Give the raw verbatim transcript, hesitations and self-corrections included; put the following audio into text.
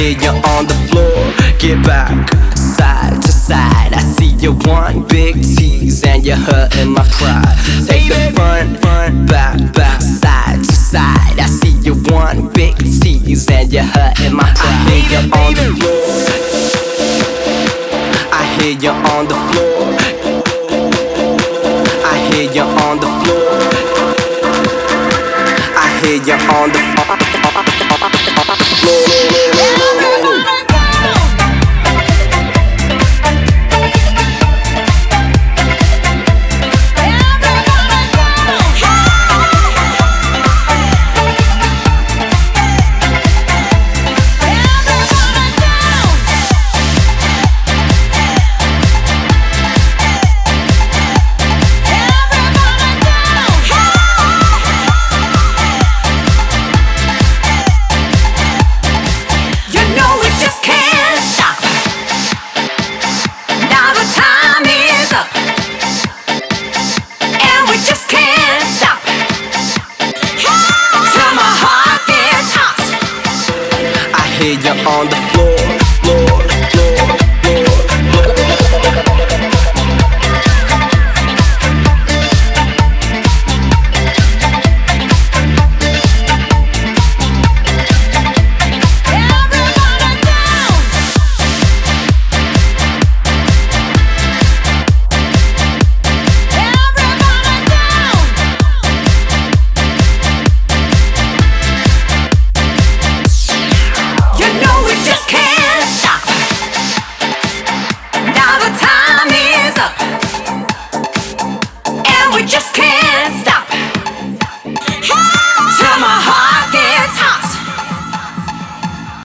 hear you on the floor. Get back, side to side. I see you one big tease and you're hurting my pride. Take the front, front, back, back, side to side. I see you one big tease and you're hurting my pride. I hear you on the floor. I hear you on the floor. I hear you on the floor. I hear you on the floor. I hear you on the floor, floor, floor.